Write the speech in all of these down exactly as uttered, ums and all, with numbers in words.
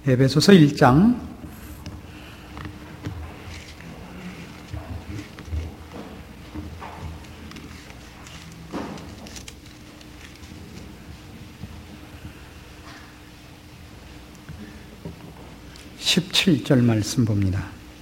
에베소서 일 장 십칠 절 말씀 봅니다.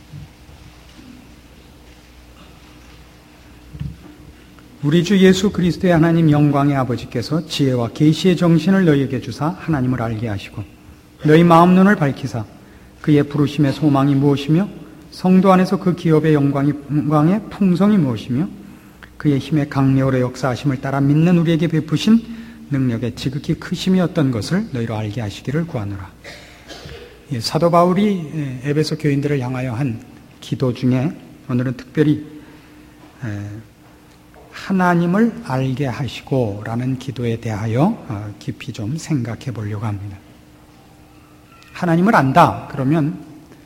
우리 주 예수 그리스도의 하나님 영광의 아버지께서 지혜와 계시의 정신을 너희에게 주사 하나님을 알게 하시고 너희 마음 눈을 밝히사 그의 부르심의 소망이 무엇이며 성도 안에서 그 기업의 영광이, 영광의 풍성이 무엇이며 그의 힘의 강력으로 역사하심을 따라 믿는 우리에게 베푸신 능력의 지극히 크심이 어떤 것을 너희로 알게 하시기를 구하노라. 예, 사도 바울이 에베소 교인들을 향하여 한 기도 중에 오늘은 특별히 에, 하나님을 알게 하시고 라는 기도에 대하여 깊이 좀 생각해 보려고 합니다. 하나님을 안다 그러면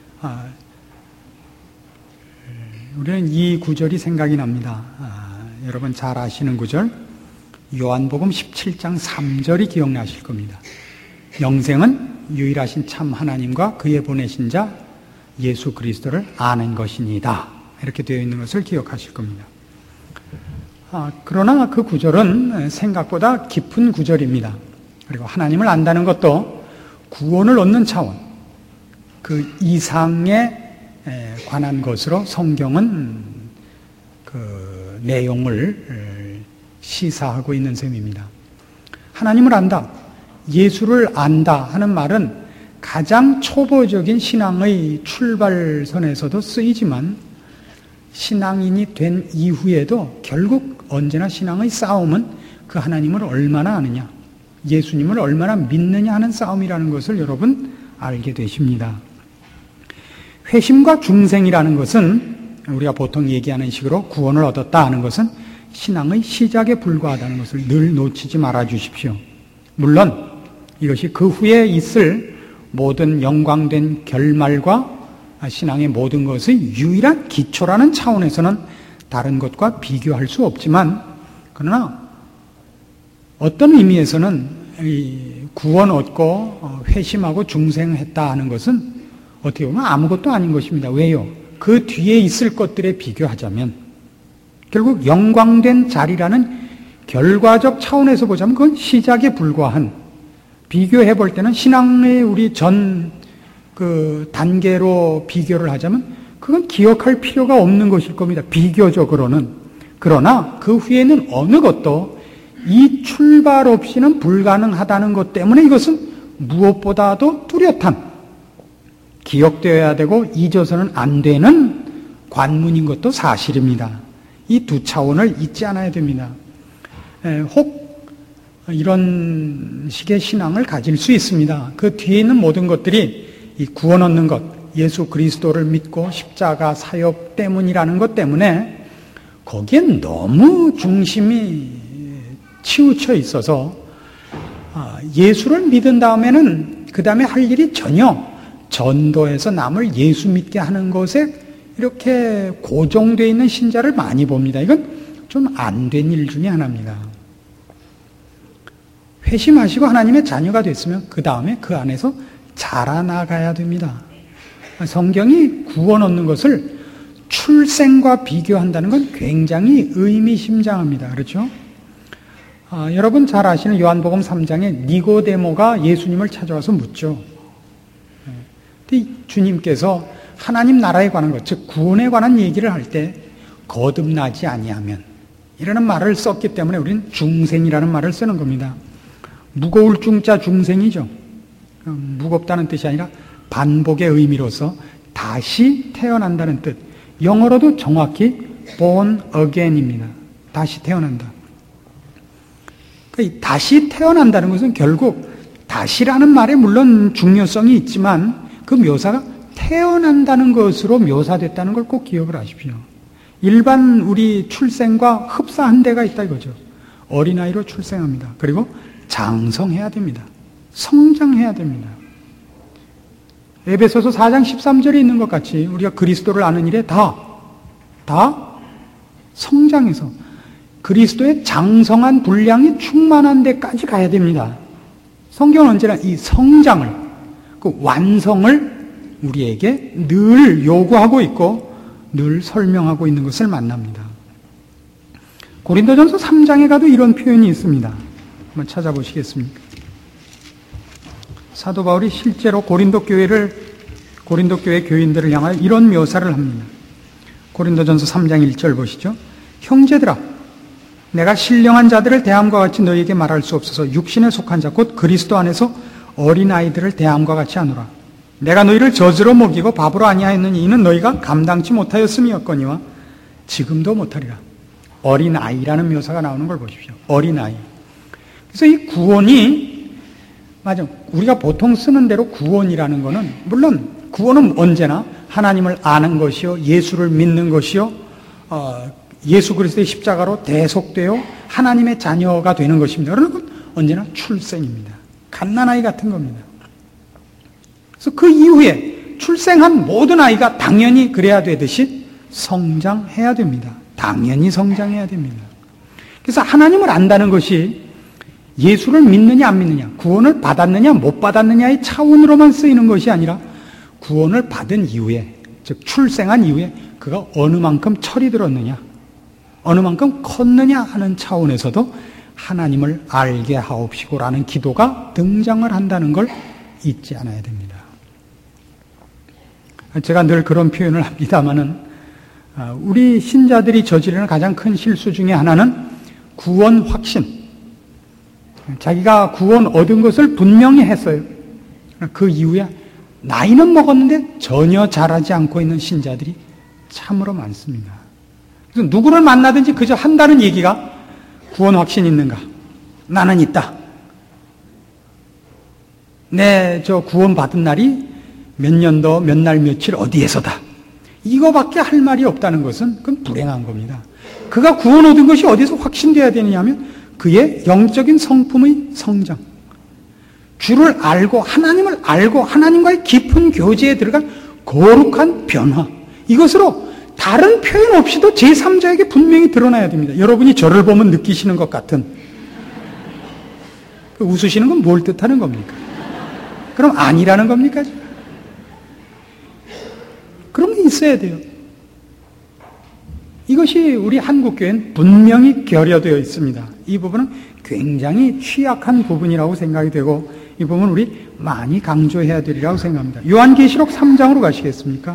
우리는 이 구절이 생각이 납니다. 여러분 잘 아시는 구절 요한복음 십칠 장 삼 절이 기억나실 겁니다. 영생은 유일하신 참 하나님과 그의 보내신 자 예수 그리스도를 아는 것이니이다. 이렇게 되어 있는 것을 기억하실 겁니다. 아, 그러나 그 구절은 생각보다 깊은 구절입니다. 그리고 하나님을 안다는 것도 구원을 얻는 차원, 그 이상에 관한 것으로 성경은 그 내용을 시사하고 있는 셈입니다. 하나님을 안다, 예수를 안다 하는 말은 가장 초보적인 신앙의 출발선에서도 쓰이지만 신앙인이 된 이후에도 결국 언제나 신앙의 싸움은 그 하나님을 얼마나 아느냐, 예수님을 얼마나 믿느냐 하는 싸움이라는 것을 여러분 알게 되십니다. 회심과 중생이라는 것은 우리가 보통 얘기하는 식으로 구원을 얻었다 하는 것은 신앙의 시작에 불과하다는 것을 늘 놓치지 말아 주십시오. 물론 이것이 그 후에 있을 모든 영광된 결말과 신앙의 모든 것의 유일한 기초라는 차원에서는 다른 것과 비교할 수 없지만, 그러나 어떤 의미에서는 구원 얻고 회심하고 중생했다 하는 것은 어떻게 보면 아무것도 아닌 것입니다. 왜요? 그 뒤에 있을 것들에 비교하자면 결국 영광된 자리라는 결과적 차원에서 보자면 그건 시작에 불과한, 비교해 볼 때는 신앙의 우리 전 그 단계로 비교를 하자면 그건 기억할 필요가 없는 것일 겁니다. 비교적으로는. 그러나 그 후에는 어느 것도 이 출발 없이는 불가능하다는 것 때문에 이것은 무엇보다도 뚜렷한, 기억되어야 되고 잊어서는 안 되는 관문인 것도 사실입니다. 이 두 차원을 잊지 않아야 됩니다. 에, 혹 이런 식의 신앙을 가질 수 있습니다. 그 뒤에 있는 모든 것들이 이 구원 얻는 것, 예수 그리스도를 믿고 십자가 사역 때문이라는 것 때문에 거기엔 너무 중심이 치우쳐 있어서 예수를 믿은 다음에는 그 다음에 할 일이 전혀 전도해서 남을 예수 믿게 하는 것에 이렇게 고정되어 있는 신자를 많이 봅니다. 이건 좀 안 된 일 중에 하나입니다. 회심하시고 하나님의 자녀가 됐으면 그 다음에 그 안에서 자라나가야 됩니다. 성경이 구원 얻는 것을 출생과 비교한다는 건 굉장히 의미심장합니다. 그렇죠? 아, 여러분 잘 아시는 요한복음 삼 장에 니고데모가 예수님을 찾아와서 묻죠. 근데 주님께서 하나님 나라에 관한 것, 즉 구원에 관한 얘기를 할 때 거듭나지 아니하면 이라는 말을 썼기 때문에 우리는 중생이라는 말을 쓰는 겁니다. 무거울 중자 중생이죠. 무겁다는 뜻이 아니라 반복의 의미로서 다시 태어난다는 뜻. 영어로도 정확히 born again입니다. 다시 태어난다. 그러니까 다시 태어난다는 것은 결국 다시라는 말에 물론 중요성이 있지만 그 묘사가 태어난다는 것으로 묘사됐다는 걸 꼭 기억을 하십시오. 일반 우리 출생과 흡사한 데가 있다 이거죠. 어린아이로 출생합니다. 그리고 장성해야 됩니다. 성장해야 됩니다. 에베소서 사 장 십삼 절에 있는 것 같이 우리가 그리스도를 아는 일에 다, 다 성장해서 그리스도의 장성한 분량이 충만한 데까지 가야 됩니다. 성경은 언제나 이 성장을, 그 완성을 우리에게 늘 요구하고 있고 늘 설명하고 있는 것을 만납니다. 고린도전서 삼 장에 가도 이런 표현이 있습니다. 한번 찾아보시겠습니까? 사도 바울이 실제로 고린도 교회를 고린도 교회 교인들을 향하여 이런 묘사를 합니다. 고린도전서 삼 장 일 절 보시죠. 형제들아, 내가 신령한 자들을 대함과 같이 너희에게 말할 수 없어서 육신에 속한 자 곧 그리스도 안에서 어린아이들을 대함과 같이 하노라. 내가 너희를 젖으로 먹이고 밥으로 아니하였느니 이는 너희가 감당치 못하였음이었거니와 지금도 못하리라. 어린아이라는 묘사가 나오는 걸 보십시오. 어린아이. 그래서 이 구원이, 맞아, 우리가 보통 쓰는 대로 구원이라는 것은, 물론 구원은 언제나 하나님을 아는 것이요, 예수를 믿는 것이요, 어, 예수 그리스도의 십자가로 대속되어 하나님의 자녀가 되는 것입니다. 그러나 그건 언제나 출생입니다. 갓난아이 같은 겁니다. 그래서 그 이후에 출생한 모든 아이가 당연히 그래야 되듯이 성장해야 됩니다. 당연히 성장해야 됩니다. 그래서 하나님을 안다는 것이 예수를 믿느냐 안 믿느냐, 구원을 받았느냐 못 받았느냐의 차원으로만 쓰이는 것이 아니라 구원을 받은 이후에, 즉 출생한 이후에 그가 어느 만큼 철이 들었느냐, 어느 만큼 컸느냐 하는 차원에서도 하나님을 알게 하옵시고라는 기도가 등장을 한다는 걸 잊지 않아야 됩니다. 제가 늘 그런 표현을 합니다마는, 우리 신자들이 저지르는 가장 큰 실수 중에 하나는 구원 확신. 자기가 구원 얻은 것을 분명히 했어요. 그 이후에 나이는 먹었는데 전혀 자라지 않고 있는 신자들이 참으로 많습니다. 그래서 누구를 만나든지 그저 한다는 얘기가 구원 확신 있는가? 나는 있다. 내 저 구원 받은 날이 몇 년도 몇 날 며칠 어디에서다. 이거밖에 할 말이 없다는 것은 그건 불행한 겁니다. 그가 구원 얻은 것이 어디서 확신되어야 되느냐 하면 그의 영적인 성품의 성장, 주를 알고 하나님을 알고 하나님과의 깊은 교제에 들어간 거룩한 변화, 이것으로 다른 표현 없이도 제삼자에게 분명히 드러나야 됩니다. 여러분이 저를 보면 느끼시는 것 같은, 웃으시는 건 뭘 뜻하는 겁니까? 그럼 아니라는 겁니까? 그런 게 있어야 돼요. 이것이 우리 한국교회는 분명히 결여되어 있습니다. 이 부분은 굉장히 취약한 부분이라고 생각이 되고, 이 부분은 우리 많이 강조해야 되리라고 생각합니다. 요한계시록 삼 장으로 가시겠습니까?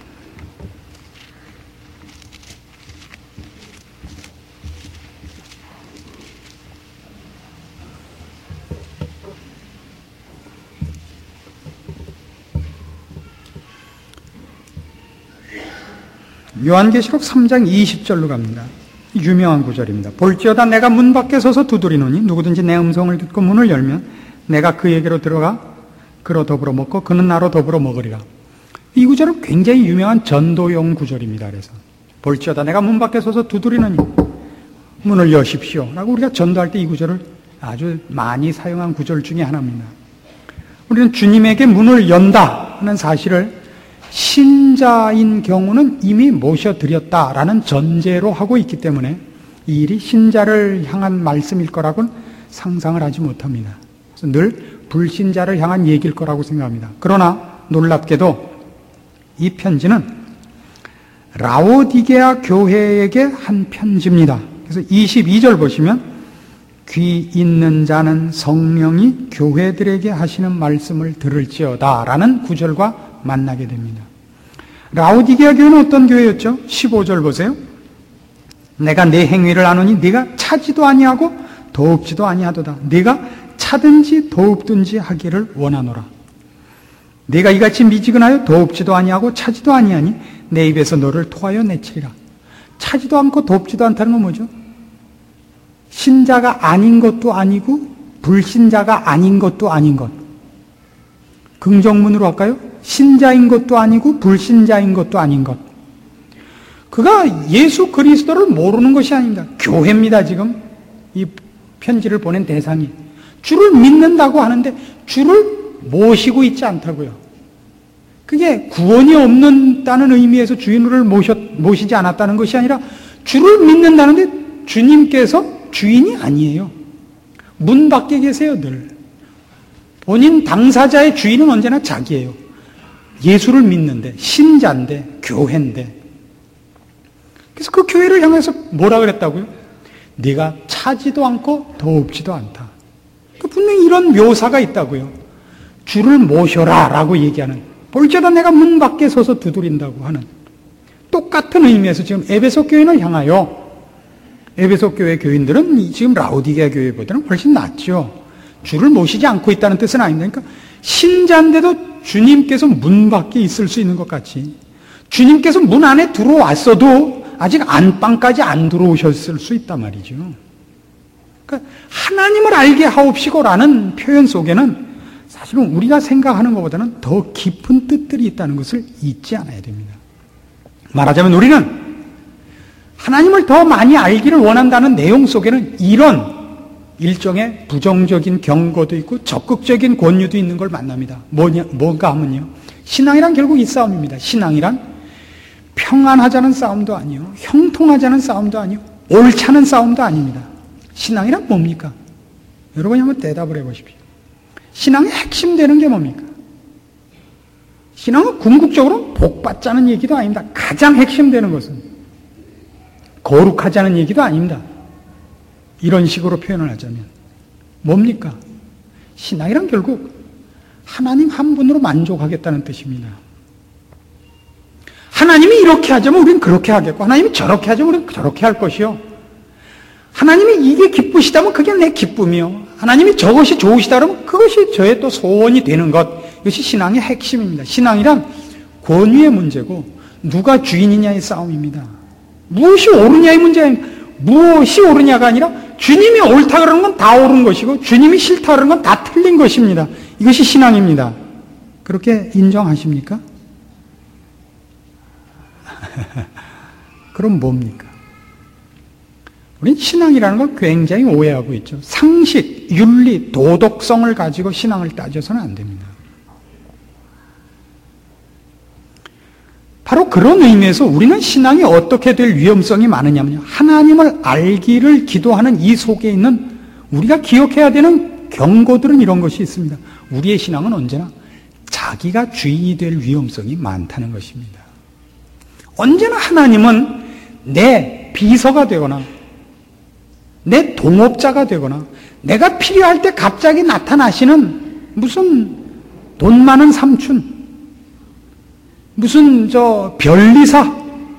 요한계시록 삼 장 이십 절로 갑니다. 유명한 구절입니다. 볼지어다 내가 문 밖에 서서 두드리노니 누구든지 내 음성을 듣고 문을 열면 내가 그에게로 들어가 그로 더불어 먹고 그는 나로 더불어 먹으리라. 이 구절은 굉장히 유명한 전도용 구절입니다. 그래서 볼지어다 내가 문 밖에 서서 두드리노니 문을 여십시오 라고 우리가 전도할 때 이 구절을 아주 많이 사용한 구절 중에 하나입니다. 우리는 주님에게 문을 연다 하는 사실을 신자인 경우는 이미 모셔드렸다라는 전제로 하고 있기 때문에 이 일이 신자를 향한 말씀일 거라고는 상상을 하지 못합니다. 그래서 늘 불신자를 향한 얘기일 거라고 생각합니다. 그러나 놀랍게도 이 편지는 라오디게아 교회에게 한 편지입니다. 그래서 이십이 절 보시면 귀 있는 자는 성령이 교회들에게 하시는 말씀을 들을지어다 라는 구절과 만나게 됩니다. 라오디게아 교회는 어떤 교회였죠? 십오 절 보세요. 내가 내 행위를 아노니 네가 차지도 아니하고 도읍지도 아니하도다. 네가 차든지 도읍든지 하기를 원하노라. 네가 이같이 미지근하여 도읍지도 아니하고 차지도 아니하니 내 입에서 너를 토하여 내치리라. 차지도 않고 돕지도 않다는 건 뭐죠? 신자가 아닌 것도 아니고 불신자가 아닌 것도 아닌 것. 긍정문으로 할까요? 신자인 것도 아니고 불신자인 것도 아닌 것. 그가 예수 그리스도를 모르는 것이 아닙니다. 교회입니다. 지금 이 편지를 보낸 대상이 주를 믿는다고 하는데 주를 모시고 있지 않다고요. 그게 구원이 없는다는 의미에서 주인을 모셨, 모시지 않았다는 것이 아니라 주를 믿는다는데 주님께서 주인이 아니에요. 문 밖에 계세요. 늘 본인 당사자의 주인은 언제나 자기예요. 예수를 믿는데, 신자인데, 교회인데. 그래서 그 교회를 향해서 뭐라 그랬다고요? 네가 차지도 않고 더웁지도 않다. 분명히 이런 묘사가 있다고요. 주를 모셔라 라고 얘기하는, 볼지어다 내가 문 밖에 서서 두드린다고 하는 똑같은 의미에서 지금 에베소 교회를 향하여, 에베소 교회 교인들은 지금 라오디게아 교회보다는 훨씬 낫죠. 주를 모시지 않고 있다는 뜻은 아닙니다. 그러니까 신자인데도 주님께서 문 밖에 있을 수 있는 것 같이, 주님께서 문 안에 들어왔어도 아직 안방까지 안 들어오셨을 수 있단 말이죠. 그러니까 하나님을 알게 하옵시고라는 표현 속에는 사실은 우리가 생각하는 것보다는 더 깊은 뜻들이 있다는 것을 잊지 않아야 됩니다. 말하자면 우리는 하나님을 더 많이 알기를 원한다는 내용 속에는 이런 일종의 부정적인 경고도 있고 적극적인 권유도 있는 걸 만납니다. 뭐냐, 뭔가 하면요. 신앙이란 결국 이 싸움입니다. 신앙이란 평안하자는 싸움도 아니요, 형통하자는 싸움도 아니요, 옳자는 싸움도 아닙니다. 신앙이란 뭡니까? 여러분이 한번 대답을 해보십시오. 신앙의 핵심 되는 게 뭡니까? 신앙은 궁극적으로 복받자는 얘기도 아닙니다. 가장 핵심 되는 것은 거룩하자는 얘기도 아닙니다. 이런 식으로 표현을 하자면 뭡니까? 신앙이란 결국 하나님 한 분으로 만족하겠다는 뜻입니다. 하나님이 이렇게 하자면 우리는 그렇게 하겠고, 하나님이 저렇게 하자면 우리는 저렇게 할 것이요, 하나님이 이게 기쁘시다면 그게 내 기쁨이요, 하나님이 저것이 좋으시다 그러면 그것이 저의 또 소원이 되는 것, 이것이 신앙의 핵심입니다. 신앙이란 권위의 문제고 누가 주인이냐의 싸움입니다. 무엇이 옳으냐의 문제입니다. 무엇이 옳으냐가 아니라 주님이 옳다 그러는 건 다 옳은 것이고 주님이 싫다 그러는 건 다 틀린 것입니다. 이것이 신앙입니다. 그렇게 인정하십니까? 그럼 뭡니까? 우리는 신앙이라는 걸 굉장히 오해하고 있죠. 상식, 윤리, 도덕성을 가지고 신앙을 따져서는 안 됩니다. 바로 그런 의미에서 우리는 신앙이 어떻게 될 위험성이 많으냐면요, 하나님을 알기를 기도하는 이 속에 있는 우리가 기억해야 되는 경고들은 이런 것이 있습니다. 우리의 신앙은 언제나 자기가 주인이 될 위험성이 많다는 것입니다. 언제나 하나님은 내 비서가 되거나 내 동업자가 되거나 내가 필요할 때 갑자기 나타나시는 무슨 돈 많은 삼촌, 무슨 저 변리사,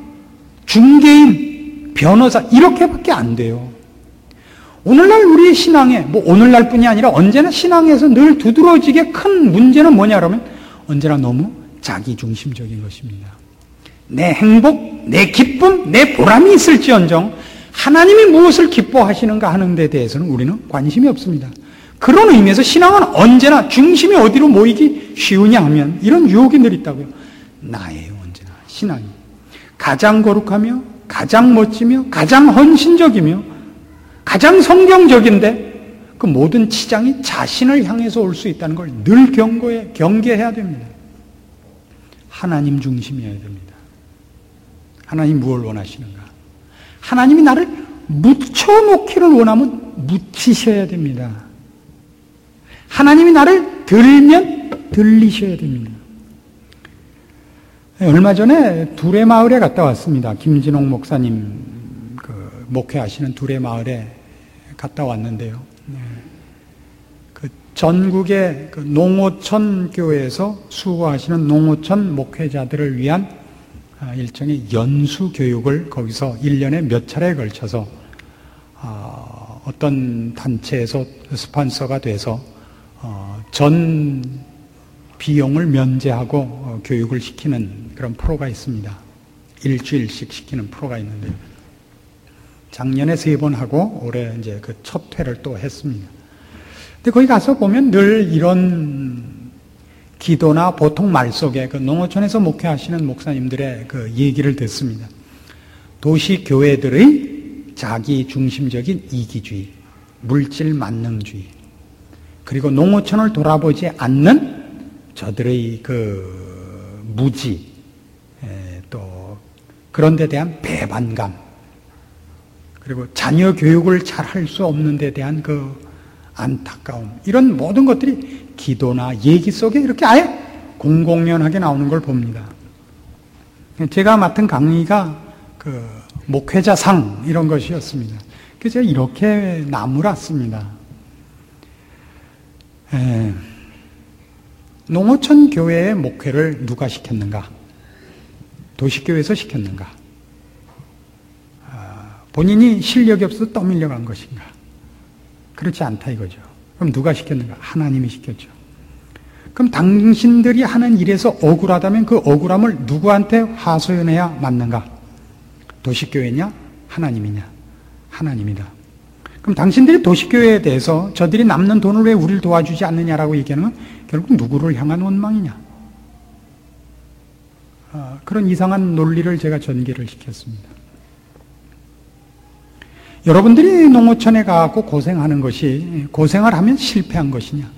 중개인, 변호사 이렇게밖에 안 돼요. 오늘날 우리의 신앙에, 뭐 오늘날뿐이 아니라 언제나 신앙에서 늘 두드러지게 큰 문제는 뭐냐 그러면 언제나 너무 자기중심적인 것입니다. 내 행복, 내 기쁨, 내 보람이 있을지언정 하나님이 무엇을 기뻐하시는가 하는 데 대해서는 우리는 관심이 없습니다. 그런 의미에서 신앙은 언제나 중심이 어디로 모이기 쉬우냐 하면 이런 유혹이 늘 있다고요. 나예요. 언제나 신앙이 가장 거룩하며 가장 멋지며 가장 헌신적이며 가장 성경적인데 그 모든 치장이 자신을 향해서 올 수 있다는 걸 늘 경고해, 경계해야 됩니다. 하나님 중심이어야 됩니다. 하나님 무엇을 원하시는가? 하나님이 나를 묻혀놓기를 원하면 묻히셔야 됩니다. 하나님이 나를 들면 들리셔야 됩니다. 얼마 전에 두레 마을에 갔다 왔습니다. 김진홍 목사님 그 목회하시는 두레 마을에 갔다 왔는데요. 그 전국의 그 농어촌 교회에서 수고하시는 농어촌 목회자들을 위한 일종의 연수 교육을 거기서 일 년에 몇 차례에 걸쳐서 어떤 단체에서 스폰서가 돼서 전 비용을 면제하고 교육을 시키는 그런 프로가 있습니다. 일주일씩 시키는 프로가 있는데요. 작년에 세 번 하고 올해 이제 그 첫 회를 또 했습니다. 근데 거기 가서 보면 늘 이런 기도나 보통 말 속에 그 농어촌에서 목회하시는 목사님들의 그 얘기를 듣습니다. 도시 교회들의 자기 중심적인 이기주의, 물질 만능주의, 그리고 농어촌을 돌아보지 않는 저들의 그 무지, 또 그런 데 대한 배반감, 그리고 자녀 교육을 잘 할 수 없는 데 대한 그 안타까움, 이런 모든 것들이 기도나 얘기 속에 이렇게 아예 공공연하게 나오는 걸 봅니다. 제가 맡은 강의가 그 목회자상 이런 것이었습니다. 그래서 제가 이렇게 나무랐습니다. 에, 농어촌 교회의 목회를 누가 시켰는가? 도시교회에서 시켰는가? 아, 본인이 실력이 없어서 떠밀려 간 것인가? 그렇지 않다 이거죠. 그럼 누가 시켰는가? 하나님이 시켰죠. 그럼 당신들이 하는 일에서 억울하다면 그 억울함을 누구한테 하소연해야 맞는가? 도시교회냐? 하나님이냐? 하나님이다. 그럼 당신들이 도시교회에 대해서 저들이 남는 돈을 왜 우리를 도와주지 않느냐라고 얘기하는 건 결국 누구를 향한 원망이냐? 아, 그런 이상한 논리를 제가 전개를 시켰습니다. 여러분들이 농어촌에 가고 고생하는 것이 고생을 하면 실패한 것이냐?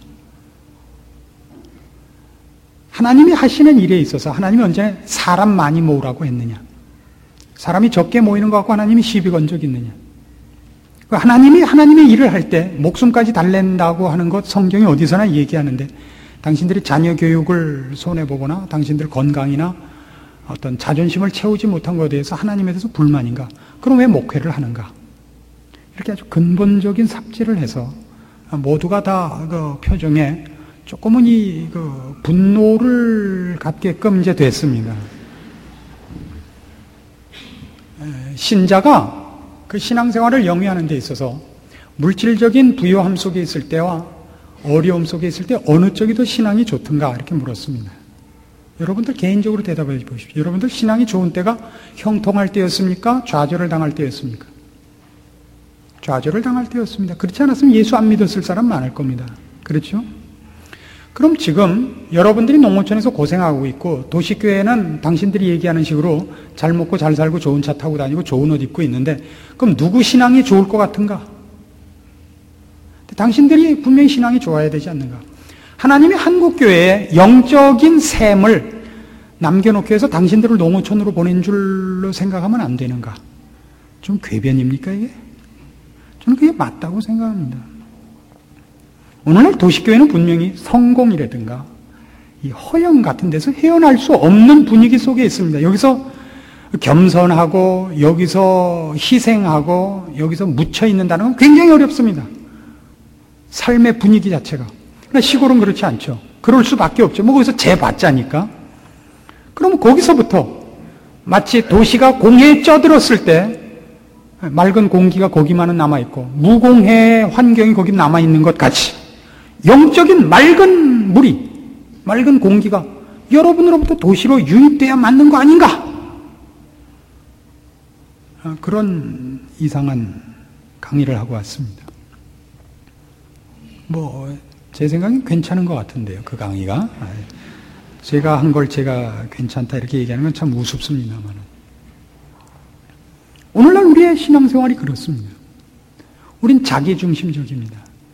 하나님이 하시는 일에 있어서 하나님이 언제나 사람 많이 모으라고 했느냐? 사람이 적게 모이는 것 같고 하나님이 시비 건 적 있느냐? 하나님이 하나님의 일을 할 때 목숨까지 달랜다고 하는 것 성경이 어디서나 얘기하는데 당신들이 자녀 교육을 손해보거나 당신들 건강이나 어떤 자존심을 채우지 못한 것에 대해서 하나님에 대해서 불만인가? 그럼 왜 목회를 하는가? 이렇게 아주 근본적인 삽질을 해서 모두가 다 그 표정에 조금은 이 그 분노를 갖게끔 이제 됐습니다. 신자가 그 신앙생활을 영위하는 데 있어서 물질적인 부요함 속에 있을 때와 어려움 속에 있을 때 어느 쪽이 더 신앙이 좋든가 이렇게 물었습니다. 여러분들 개인적으로 대답해 보십시오. 여러분들 신앙이 좋은 때가 형통할 때였습니까? 좌절을 당할 때였습니까? 좌절을 당할 때였습니다. 그렇지 않았으면 예수 안 믿었을 사람 많을 겁니다. 그렇죠? 그럼 지금 여러분들이 농어촌에서 고생하고 있고 도시교회는 당신들이 얘기하는 식으로 잘 먹고 잘 살고 좋은 차 타고 다니고 좋은 옷 입고 있는데 그럼 누구 신앙이 좋을 것 같은가? 당신들이 분명히 신앙이 좋아야 되지 않는가? 하나님이 한국교회에 영적인 셈을 남겨놓기 위해서 당신들을 농어촌으로 보낸 줄로 생각하면 안 되는가? 좀 궤변입니까 이게? 저는 그게 맞다고 생각합니다. 오늘날 도시교회는 분명히 성공이라든가 이 허영 같은 데서 헤어날 수 없는 분위기 속에 있습니다. 여기서 겸손하고 여기서 희생하고 여기서 묻혀 있는다는 건 굉장히 어렵습니다. 삶의 분위기 자체가. 그러나 시골은 그렇지 않죠. 그럴 수밖에 없죠. 뭐 거기서 재봤자니까. 그러면 거기서부터 마치 도시가 공해에 쪄들었을 때 맑은 공기가 거기만은 남아있고 무공해의 환경이 거기 남아있는 것 같이 영적인 맑은 물이, 맑은 공기가 여러분으로부터 도시로 유입돼야 맞는 거 아닌가? 그런 이상한 강의를 하고 왔습니다. 뭐, 제 생각엔 괜찮은 것 같은데요, 그 강의가. 제가 한 걸 제가 괜찮다 이렇게 얘기하는 건 참 우습습니다만. 오늘날 우리의 신앙생활이 그렇습니다. 우린 자기중심적입니다.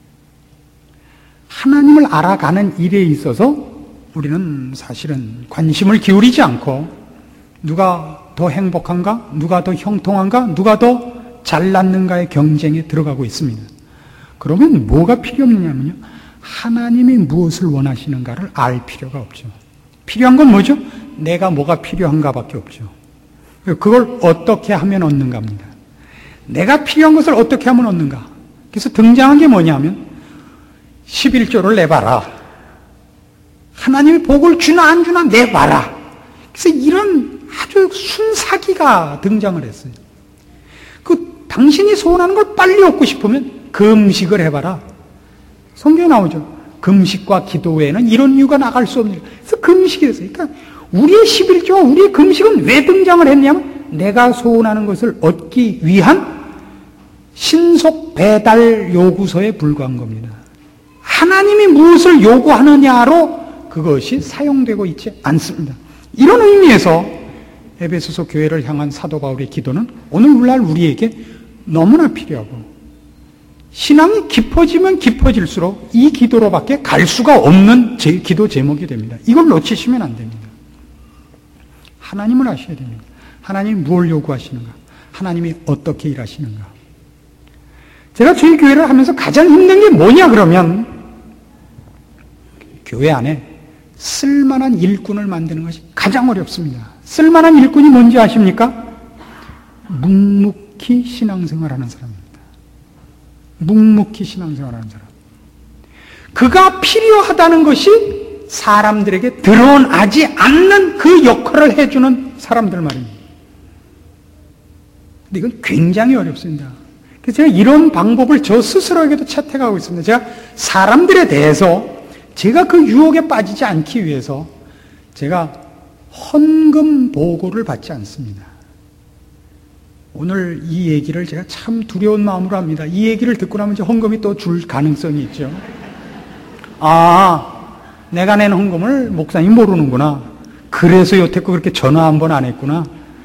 하나님을 알아가는 일에 있어서 우리는 사실은 관심을 기울이지 않고 누가 더 행복한가? 누가 더 형통한가? 누가 더 잘났는가의 경쟁에 들어가고 있습니다. 그러면 뭐가 필요 없느냐면요. 하나님이 무엇을 원하시는가를 알 필요가 없죠. 필요한 건 뭐죠? 내가 뭐가 필요한가 밖에 없죠. 그걸 어떻게 하면 얻는가입니다. 내가 필요한 것을 어떻게 하면 얻는가. 그래서 등장한 게 뭐냐면 십일조를 내봐라. 하나님이 복을 주나 안 주나 내봐라. 그래서 이런 아주 순사기가 등장을 했어요. 그 당신이 소원하는 걸 빨리 얻고 싶으면 금식을 해봐라. 성경에 나오죠. 금식과 기도 외에는 이런 이유가 나갈 수 없는. 그래서 금식이 됐어요. 그러니까 우리의 십일조와 우리의 금식은 왜 등장을 했냐면 내가 소원하는 것을 얻기 위한 신속 배달 요구서에 불과한 겁니다. 하나님이 무엇을 요구하느냐로 그것이 사용되고 있지 않습니다. 이런 의미에서 에베소서 교회를 향한 사도 바울의 기도는 오늘날 우리에게 너무나 필요하고 신앙이 깊어지면 깊어질수록 이 기도로밖에 갈 수가 없는 제, 기도 제목이 됩니다. 이걸 놓치시면 안 됩니다. 하나님을 아셔야 됩니다. 하나님이 무엇을 요구하시는가? 하나님이 어떻게 일하시는가? 제가 저희 교회를 하면서 가장 힘든 게 뭐냐 그러면 교회 안에 쓸만한 일꾼을 만드는 것이 가장 어렵습니다. 쓸만한 일꾼이 뭔지 아십니까? 묵묵히 신앙생활하는 사람입니다. 묵묵히 신앙생활하는 사람. 그가 필요하다는 것이 사람들에게 드러나지 않는 그 역할을 해주는 사람들 말입니다. 근데 이건 굉장히 어렵습니다. 그래서 제가 이런 방법을 저 스스로에게도 채택하고 있습니다. 제가 사람들에 대해서 제가 그 유혹에 빠지지 않기 위해서 제가 헌금 보고를 받지 않습니다. 오늘 이 얘기를 제가 참 두려운 마음으로 합니다. 이 얘기를 듣고 나면 이제 헌금이 또 줄 가능성이 있죠. 아, 내가 낸 헌금을 목사님 모르는구나. 그래서 여태껏 그렇게 전화 한 번 안 했구나.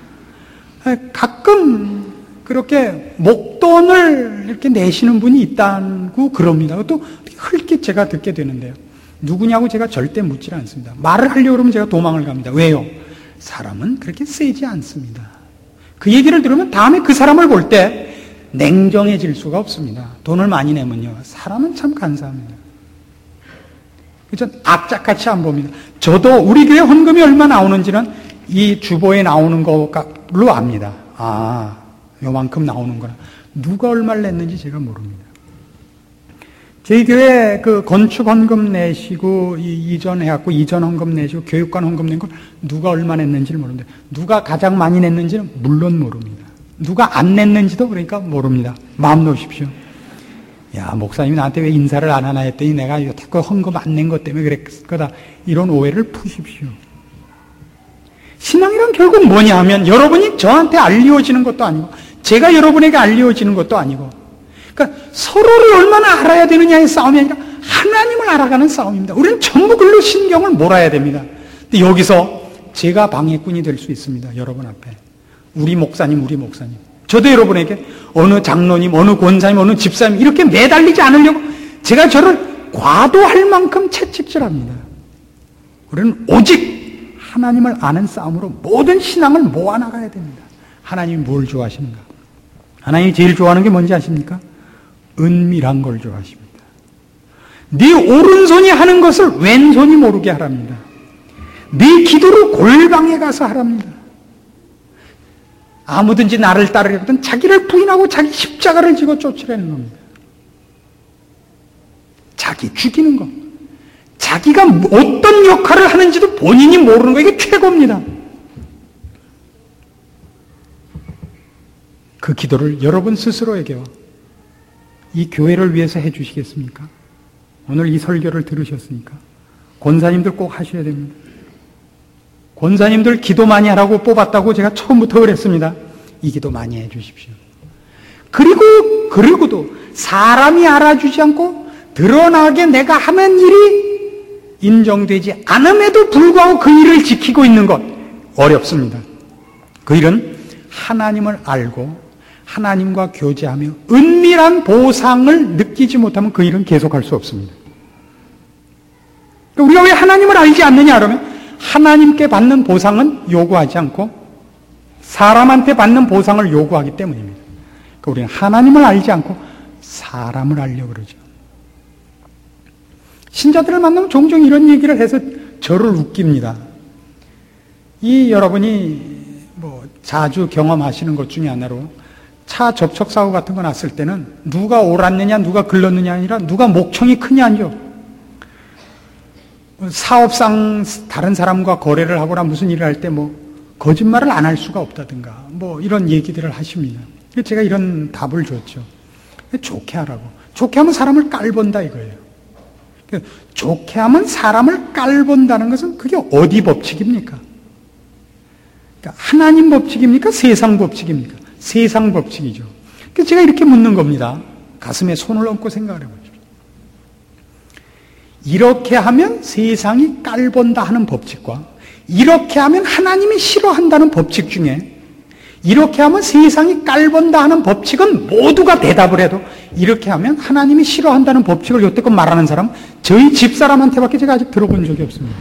가끔 그렇게 목돈을 이렇게 내시는 분이 있다고 그럽니다. 또 흘낏 제가 듣게 되는데요. 누구냐고 제가 절대 묻지 않습니다. 말을 하려고 그러면 제가 도망을 갑니다. 왜요? 사람은 그렇게 세지 않습니다. 그 얘기를 들으면 다음에 그 사람을 볼 때 냉정해질 수가 없습니다. 돈을 많이 내면요. 사람은 참 간사합니다. 그래서 악착같이 안 봅니다. 저도 우리 교회 헌금이 얼마 나오는지는 이 주보에 나오는 걸로 압니다. 아, 요만큼 나오는구나. 누가 얼마를 냈는지 제가 모릅니다. 저희 교회 그 건축 헌금 내시고 이전해갖고 이전 헌금 내시고 교육관 헌금 낸 걸 누가 얼마 냈는지를 모르는데 누가 가장 많이 냈는지는 물론 모릅니다. 누가 안 냈는지도 그러니까 모릅니다. 마음 놓으십시오. 야, 목사님이 나한테 왜 인사를 안 하나 했더니 내가 여태껏 헌금 안 낸 것 때문에 그랬을 거다. 이런 오해를 푸십시오. 신앙이란 결국 뭐냐 하면 여러분이 저한테 알려지는 것도 아니고 제가 여러분에게 알려지는 것도 아니고 그러니까 서로를 얼마나 알아야 되느냐의 싸움이 아니라 하나님을 알아가는 싸움입니다. 우리는 전부 글로 신경을 몰아야 됩니다. 근데 여기서 제가 방해꾼이 될 수 있습니다. 여러분 앞에. 우리 목사님, 우리 목사님. 저도 여러분에게 어느 장로님, 어느 권사님, 어느 집사님 이렇게 매달리지 않으려고 제가 저를 과도할 만큼 채찍질합니다. 우리는 오직 하나님을 아는 싸움으로 모든 신앙을 모아나가야 됩니다. 하나님이 뭘 좋아하시는가? 하나님이 제일 좋아하는 게 뭔지 아십니까? 은밀한 걸 좋아하십니다. 네 오른손이 하는 것을 왼손이 모르게 하랍니다. 네 기도를 골방에 가서 하랍니다. 아무든지 나를 따르려거든 자기를 부인하고 자기 십자가를 지고 쫓으라는 겁니다. 자기 죽이는 것. 자기가 어떤 역할을 하는지도 본인이 모르는 거 이게 최고입니다. 그 기도를 여러분 스스로에게와 이 교회를 위해서 해 주시겠습니까? 오늘 이 설교를 들으셨으니까 권사님들 꼭 하셔야 됩니다. 권사님들 기도 많이 하라고 뽑았다고 제가 처음부터 그랬습니다. 이 기도 많이 해 주십시오. 그리고 그리고도 사람이 알아주지 않고 드러나게 내가 하는 일이 인정되지 않음에도 불구하고 그 일을 지키고 있는 것 어렵습니다. 그 일은 하나님을 알고 하나님과 교제하며 은밀한 보상을 느끼지 못하면 그 일은 계속할 수 없습니다. 우리가 왜 하나님을 알지 않느냐 그러면 하나님께 받는 보상은 요구하지 않고 사람한테 받는 보상을 요구하기 때문입니다. 그러니까 우리는 하나님을 알지 않고 사람을 알려고 그러죠. 신자들을 만나면 종종 이런 얘기를 해서 저를 웃깁니다. 이 여러분이 뭐 자주 경험하시는 것 중에 하나로 차 접촉사고 같은 거 났을 때는 누가 옳았느냐 누가 글렀느냐 아니라 누가 목청이 크냐죠. 사업상 다른 사람과 거래를 하거나 무슨 일을 할 때 뭐 거짓말을 안 할 수가 없다든가 뭐 이런 얘기들을 하십니다. 제가 이런 답을 줬죠. 좋게 하라고. 좋게 하면 사람을 깔본다 이거예요. 좋게 하면 사람을 깔본다는 것은 그게 어디 법칙입니까? 그러니까 하나님 법칙입니까? 세상 법칙입니까? 세상 법칙이죠. 그래서 제가 이렇게 묻는 겁니다. 가슴에 손을 얹고 생각을 해보죠. 이렇게 하면 세상이 깔본다 하는 법칙과 이렇게 하면 하나님이 싫어한다는 법칙 중에 이렇게 하면 세상이 깔본다 하는 법칙은 모두가 대답을 해도 이렇게 하면 하나님이 싫어한다는 법칙을 여태껏 말하는 사람 저희 집사람한테밖에 제가 아직 들어본 적이 없습니다.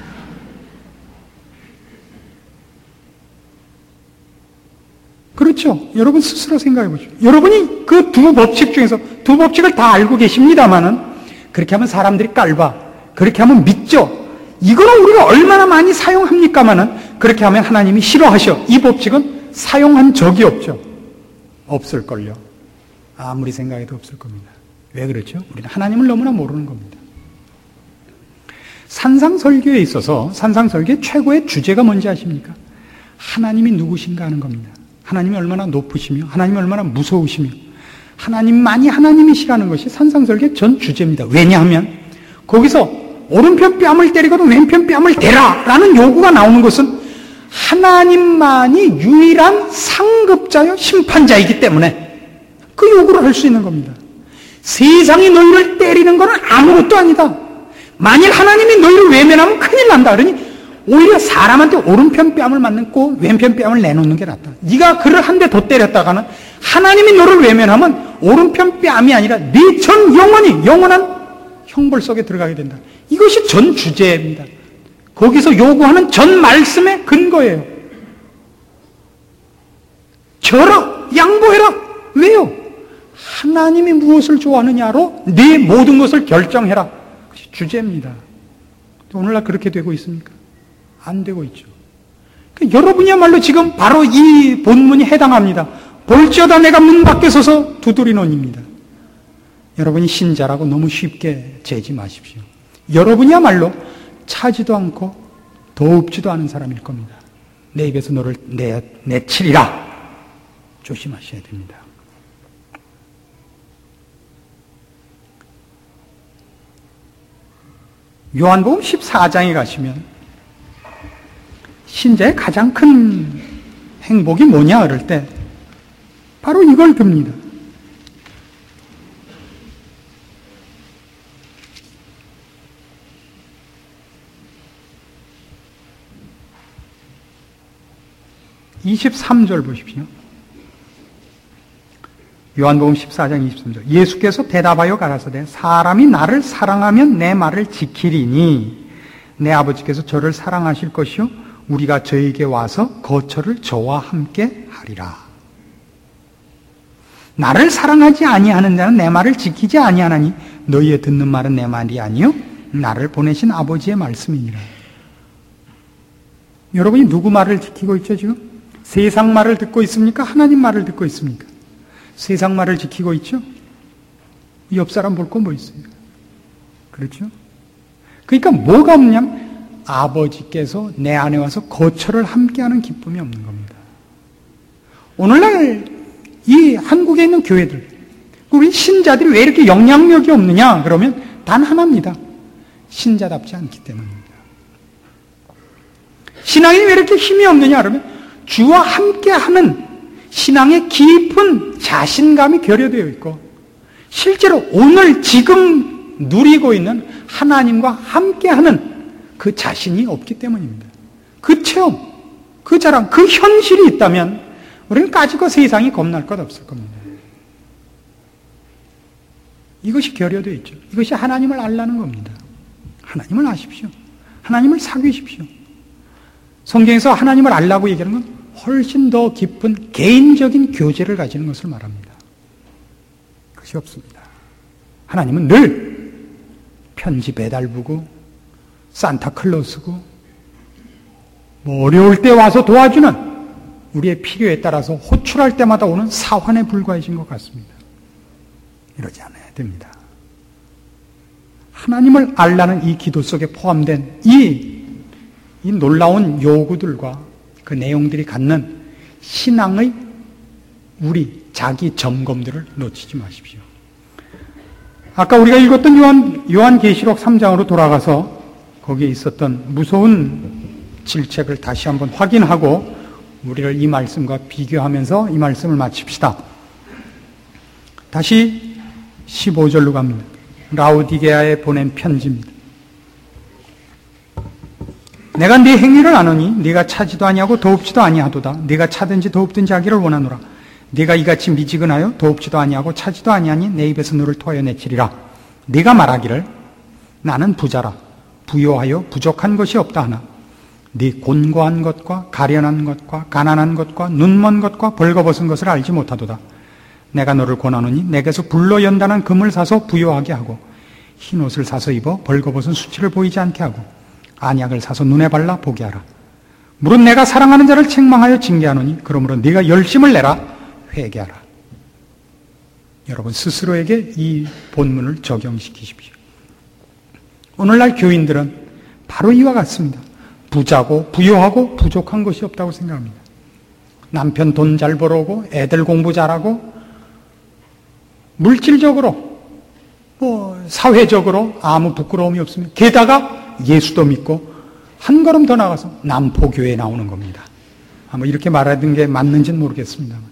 그렇죠. 여러분 스스로 생각해 보십시오. 여러분이 그 두 법칙 중에서 두 법칙을 다 알고 계십니다만은 그렇게 하면 사람들이 깔봐. 그렇게 하면 믿죠. 이거는 우리가 얼마나 많이 사용합니까마는 그렇게 하면 하나님이 싫어하셔. 이 법칙은 사용한 적이 없죠. 없을걸요. 아무리 생각해도 없을 겁니다. 왜 그렇죠? 우리는 하나님을 너무나 모르는 겁니다. 산상설교에 있어서 산상설교의 최고의 주제가 뭔지 아십니까? 하나님이 누구신가 하는 겁니다. 하나님이 얼마나 높으시며 하나님이 얼마나 무서우시며 하나님만이 하나님이시라는 것이 산상설교의 전 주제입니다. 왜냐하면 거기서 오른편 뺨을 때리고도 왼편 뺨을 대라 라는 요구가 나오는 것은 하나님만이 유일한 상급자여 심판자이기 때문에 그 요구를 할 수 있는 겁니다. 세상이 너희를 때리는 것은 아무것도 아니다. 만일 하나님이 너희를 외면하면 큰일 난다. 그러니 오히려 사람한테 오른편 뺨을 맞고 왼편 뺨을 내놓는 게 낫다. 네가 그를 한 대 더 때렸다가는 하나님이 너를 외면하면 오른편 뺨이 아니라 네 전 영혼이 영원한 형벌 속에 들어가게 된다. 이것이 전 주제입니다. 거기서 요구하는 전 말씀의 근거예요. 절하, 양보해라. 왜요? 하나님이 무엇을 좋아하느냐로 네 모든 것을 결정해라. 그것이 주제입니다. 오늘날 그렇게 되고 있습니까? 안 되고 있죠. 그러니까 여러분이야말로 지금 바로 이 본문이 해당합니다. 볼지어다 내가 문 밖에 서서 두드리노니입니다. 여러분이 신자라고 너무 쉽게 재지 마십시오. 여러분이야말로 차지도 않고 더웁지도 않은 사람일 겁니다. 내 입에서 너를 내, 내치리라. 조심하셔야 됩니다. 요한복음 십사 장에 가시면 신자의 가장 큰 행복이 뭐냐 그럴 때 바로 이걸 듭니다. 이십삼 절 보십시오. 요한복음 십사 장 이십삼 절. 예수께서 대답하여 가라사대 사람이 나를 사랑하면 내 말을 지키리니 내 아버지께서 저를 사랑하실 것이요 우리가 저에게 와서 거처를 저와 함께 하리라. 나를 사랑하지 아니하는 자는 내 말을 지키지 아니하나니 너희의 듣는 말은 내 말이 아니요 나를 보내신 아버지의 말씀이니라. 여러분이 누구 말을 지키고 있죠 지금? 세상 말을 듣고 있습니까? 하나님 말을 듣고 있습니까? 세상 말을 지키고 있죠? 옆 사람 볼 건 뭐 있어요? 그렇죠? 그러니까 뭐가 없냐면 아버지께서 내 안에 와서 거처를 함께하는 기쁨이 없는 겁니다. 오늘날 이 한국에 있는 교회들, 우리 신자들이 왜 이렇게 영향력이 없느냐? 그러면 단 하나입니다. 신자답지 않기 때문입니다. 신앙이 왜 이렇게 힘이 없느냐? 그러면 주와 함께하는 신앙의 깊은 자신감이 결여되어 있고 실제로 오늘 지금 누리고 있는 하나님과 함께하는 그 자신이 없기 때문입니다. 그 체험, 그 자랑, 그 현실이 있다면 우리는 까짓거 세상이 겁날 것 없을 겁니다. 이것이 결여되어 있죠. 이것이 하나님을 알라는 겁니다. 하나님을 아십시오. 하나님을 사귀십시오. 성경에서 하나님을 알라고 얘기하는 건 훨씬 더 깊은 개인적인 교제를 가지는 것을 말합니다. 그것이 없습니다. 하나님은 늘 편지 배달부고 산타클로스고 뭐 어려울 때 와서 도와주는 우리의 필요에 따라서 호출할 때마다 오는 사환에 불과해진 것 같습니다. 이러지 않아야 됩니다. 하나님을 알라는 이 기도 속에 포함된 이, 이 놀라운 요구들과 그 내용들이 갖는 신앙의 우리 자기 점검들을 놓치지 마십시오. 아까 우리가 읽었던 요한, 요한계시록 삼 장으로 돌아가서 거기에 있었던 무서운 질책을 다시 한번 확인하고 우리를 이 말씀과 비교하면서 이 말씀을 마칩시다. 다시 십오 절로 갑니다. 라오디게아에 보낸 편지입니다. 내가 네 행위를 아노니 네가 차지도 아니하고 더웁지도 아니하도다. 네가 차든지 더웁든지 하기를 원하노라. 네가 이같이 미지근하여 더웁지도 아니하고 차지도 아니하니 내 입에서 너를 토하여 내치리라. 네가 말하기를 나는 부자라 부요하여 부족한 것이 없다 하나 네 곤고한 것과 가련한 것과 가난한 것과 눈먼 것과 벌거벗은 것을 알지 못하도다. 내가 너를 권하노니 내게서 불로 연단한 금을 사서 부요하게 하고 흰옷을 사서 입어 벌거벗은 수치를 보이지 않게 하고 안약을 사서 눈에 발라 보게 하라. 물은 내가 사랑하는 자를 책망하여 징계하노니 그러므로 네가 열심을 내라 회개하라. 여러분 스스로에게 이 본문을 적용시키십시오. 오늘날 교인들은 바로 이와 같습니다. 부자고 부유하고 부족한 것이 없다고 생각합니다. 남편 돈 잘 벌어오고 애들 공부 잘하고 물질적으로 뭐 사회적으로 아무 부끄러움이 없습니다. 게다가 예수도 믿고 한 걸음 더 나가서 남포교회에 나오는 겁니다. 뭐 이렇게 말하는 게 맞는지는 모르겠습니다만.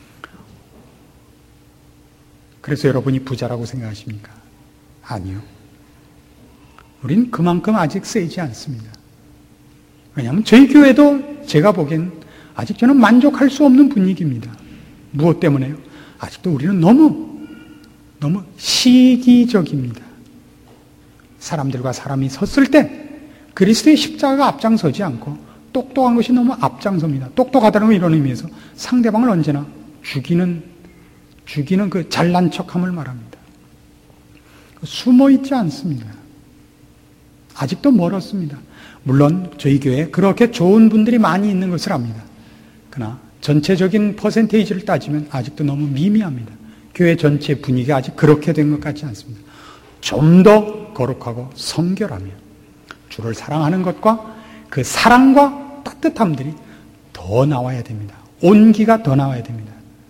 그래서 여러분이 부자라고 생각하십니까? 아니요. 우린 그만큼 아직 세지 않습니다. 왜냐하면 저희 교회도 제가 보기엔 아직 저는 만족할 수 없는 분위기입니다. 무엇 때문에요? 아직도 우리는 너무 너무 시기적입니다. 사람들과 사람이 섰을 때 그리스도의 십자가가 앞장서지 않고 똑똑한 것이 너무 앞장섭니다. 똑똑하다는 건 이런 의미에서 상대방을 언제나 죽이는 죽이는 그 잘난 척함을 말합니다. 숨어 있지 않습니다. 아직도 멀었습니다. 물론 저희 교회에 그렇게 좋은 분들이 많이 있는 것을 압니다. 그러나 전체적인 퍼센테이지를 따지면 아직도 너무 미미합니다. 교회 전체 분위기가 아직 그렇게 된 것 같지 않습니다. 좀 더 거룩하고 성결하며 주를 사랑하는 것과 그 사랑과 따뜻함들이 더 나와야 됩니다. 온기가 더 나와야 됩니다.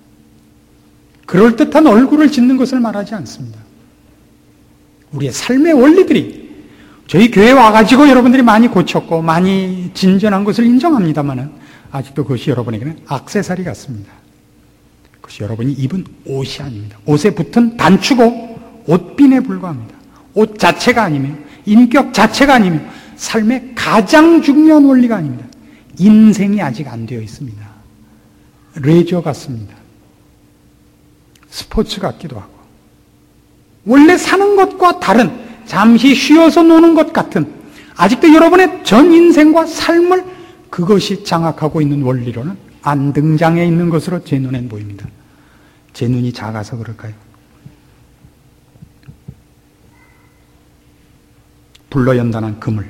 그럴듯한 얼굴을 짓는 것을 말하지 않습니다. 우리의 삶의 원리들이 저희 교회에 와가지고 여러분들이 많이 고쳤고 많이 진전한 것을 인정합니다만은 아직도 그것이 여러분에게는 액세서리 같습니다. 그것이 여러분이 입은 옷이 아닙니다. 옷에 붙은 단추고 옷빈에 불과합니다. 옷 자체가 아니며 인격 자체가 아니며 삶의 가장 중요한 원리가 아닙니다. 인생이 아직 안 되어 있습니다. 레저 같습니다. 스포츠 같기도 하고 원래 사는 것과 다른 잠시 쉬어서 노는 것 같은 아직도 여러분의 전 인생과 삶을 그것이 장악하고 있는 원리로는 안 등장해 있는 것으로 제 눈엔 보입니다. 제 눈이 작아서 그럴까요? 불로 연단한 금을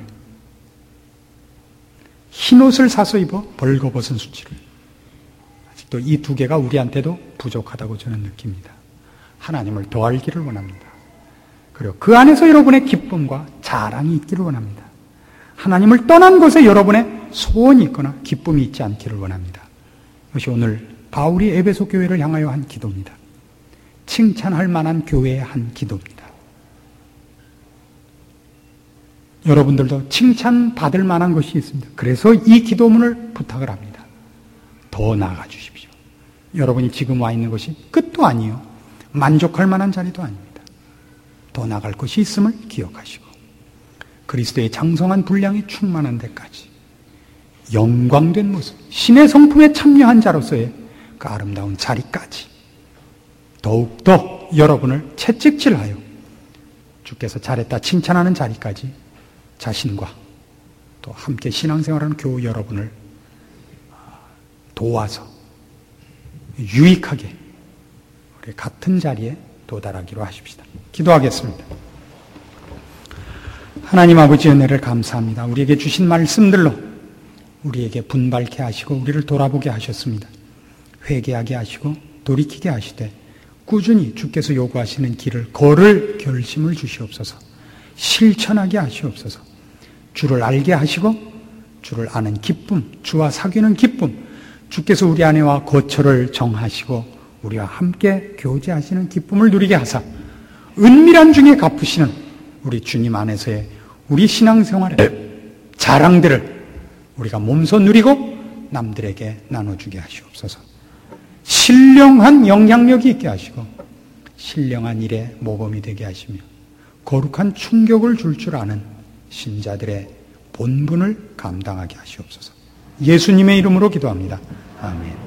흰옷을 사서 입어 벌거벗은 수치를 아직도 이 두 개가 우리한테도 부족하다고 저는 느낍니다. 하나님을 더 알기를 원합니다. 그리고 그 안에서 여러분의 기쁨과 자랑이 있기를 원합니다. 하나님을 떠난 곳에 여러분의 소원이 있거나 기쁨이 있지 않기를 원합니다. 이것이 오늘 바울이 에베소 교회를 향하여 한 기도입니다. 칭찬할 만한 교회의 한 기도입니다. 여러분들도 칭찬받을 만한 것이 있습니다. 그래서 이 기도문을 부탁을 합니다. 더 나아가 주십시오. 여러분이 지금 와 있는 것이 끝도 아니요. 만족할 만한 자리도 아닙니다. 더 나갈 것이 있음을 기억하시고 그리스도의 장성한 분량이 충만한 데까지 영광된 모습, 신의 성품에 참여한 자로서의 그 아름다운 자리까지 더욱더 여러분을 채찍질하여 주께서 잘했다 칭찬하는 자리까지 자신과 또 함께 신앙생활하는 교우 여러분을 도와서 유익하게 우리 같은 자리에 도달하기로 하십시다. 기도하겠습니다. 하나님 아버지 은혜를 감사합니다. 우리에게 주신 말씀들로 우리에게 분발케 하시고 우리를 돌아보게 하셨습니다. 회개하게 하시고 돌이키게 하시되 꾸준히 주께서 요구하시는 길을 걸을 결심을 주시옵소서. 실천하게 하시옵소서. 주를 알게 하시고 주를 아는 기쁨, 주와 사귀는 기쁨, 주께서 우리 안에와 거처를 정하시고 우리와 함께 교제하시는 기쁨을 누리게 하사 은밀한 중에 갚으시는 우리 주님 안에서의 우리 신앙생활의 자랑들을 우리가 몸소 누리고 남들에게 나눠주게 하시옵소서. 신령한 영향력이 있게 하시고 신령한 일에 모범이 되게 하시며 거룩한 충격을 줄 줄 아는 신자들의 본분을 감당하게 하시옵소서. 예수님의 이름으로 기도합니다. 아멘.